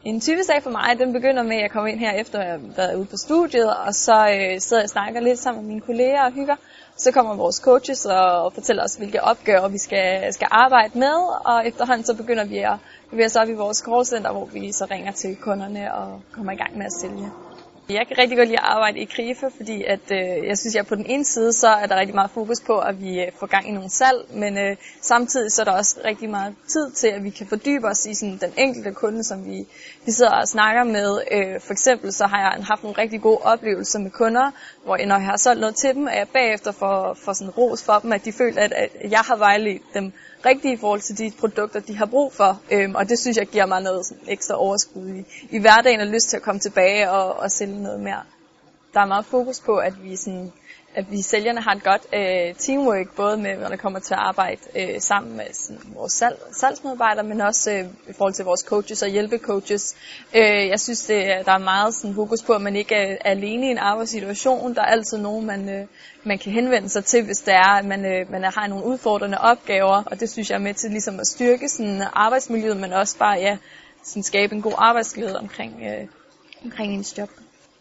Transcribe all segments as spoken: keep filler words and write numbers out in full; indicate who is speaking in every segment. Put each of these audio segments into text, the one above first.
Speaker 1: En typisk dag for mig, den begynder med, at jeg kommer ind her efter at have været ude på studiet, og så øh, sidder jeg og snakker lidt sammen med mine kolleger og hygger. Så kommer vores coaches og fortæller os, hvilke opgaver vi skal, skal arbejde med, og efterhånden så begynder vi at bevæge os op i vores callcenter, hvor vi så ringer til kunderne og kommer i gang med at sælge. Jeg kan rigtig godt lide at arbejde i Krifa, fordi at, øh, jeg synes, at på den ene side, så er der rigtig meget fokus på, at vi øh, får gang i nogle salg, men øh, samtidig så er der også rigtig meget tid til, at vi kan fordybe os i sådan, den enkelte kunde, som vi, vi sidder og snakker med. Øh, for eksempel så har jeg haft nogle rigtig gode oplevelser med kunder, hvor når jeg har solgt noget til dem, at jeg bagefter får, får sådan ros for dem, at de føler, at, at jeg har vejledt dem rigtigt i forhold til de produkter, de har brug for. Øhm, og det synes jeg giver mig noget sådan ekstra overskud i, i hverdagen og lyst til at komme tilbage og, og sælge noget mere. Der er meget fokus på, at vi, sådan, at vi sælgerne har et godt øh, teamwork, både med, når det kommer til at arbejde øh, sammen med sådan, vores salg, salgsmedarbejdere, men også øh, i forhold til vores coaches og hjælpecoaches. Øh, jeg synes, det, der er meget sådan, fokus på, at man ikke er alene i en arbejdssituation. Der er altid nogen, man, øh, man kan henvende sig til, hvis det er, at man, øh, man har nogle udfordrende opgaver. Og det synes jeg er med til ligesom, at styrke sådan, arbejdsmiljøet, men også bare ja, sådan, skabe en god arbejdsglæde omkring, øh, omkring ens job.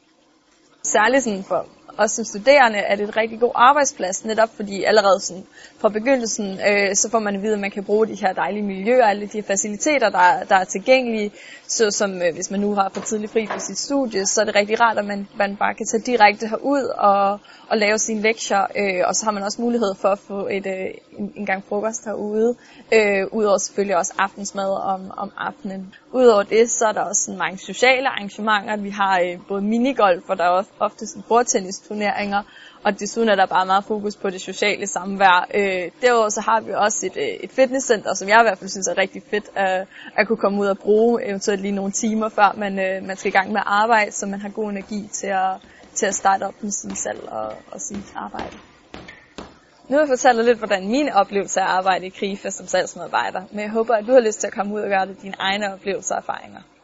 Speaker 1: Særligt sådan for os som studerende er det et rigtig god arbejdsplads, netop fordi allerede sådan fra begyndelsen, øh, så får man at vide, at man kan bruge de her dejlige miljøer, alle de her faciliteter, der, der er tilgængelige. Så som øh, hvis man nu har for tidligt fri på sit studie, så er det rigtig rart, at man, man bare kan tage direkte herud og, og lave sine lektier. Øh, og så har man også mulighed for at få et, øh, en, en gang frokost herude, øh, udover selvfølgelig også aftensmad om, om aftenen. Udover det, så er der også sådan mange sociale arrangementer. Vi har øh, både minigolf, og der er ofte sådan bordtennisturneringer, og desuden er der bare meget fokus på det sociale samvær. Øh, derudover så har vi også et, øh, et fitnesscenter, som jeg i hvert fald synes er rigtig fedt øh, at kunne komme ud og bruge, eventuelt lige nogle timer, før man, øh, man skal i gang med at arbejde, så man har god energi til at, til at starte op med sin salg og, og sit arbejde. Nu har jeg fortalt dig lidt, hvordan mine oplevelser er at arbejde i Krifa som salgsmedarbejder, men jeg håber, at du har lyst til at komme ud og gøre det dine egne oplevelser og erfaringer.